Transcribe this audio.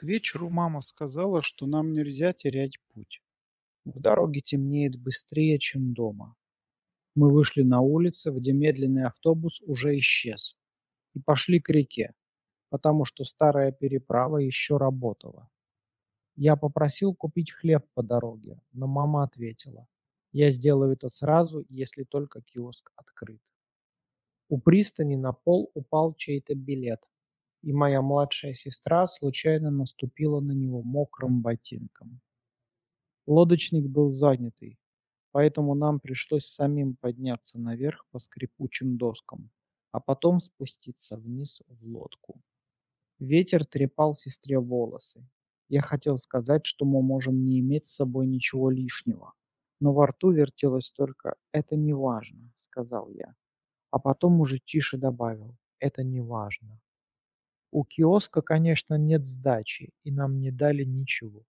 К вечеру мама сказала, что нам нельзя терять путь. В дороге темнеет быстрее, чем дома. Мы вышли на улицу, где медленный автобус уже исчез, и пошли к реке, потому что старая переправа еще работала. Я попросил купить хлеб по дороге, но мама ответила: «Я сделаю это сразу, если только киоск открыт». У пристани на пол упал чей-то билет, и моя младшая сестра случайно наступила на него мокрым ботинком. Лодочник был занятый, поэтому нам пришлось самим подняться наверх по скрипучим доскам, а потом спуститься вниз в лодку. Ветер трепал сестре волосы. Я хотел сказать, что мы можем не иметь с собой ничего лишнего, но во рту вертелось только «это не важно», — сказал я, а потом уже тише добавил «это не важно». У киоска, конечно, нет сдачи, и нам не дали ничего.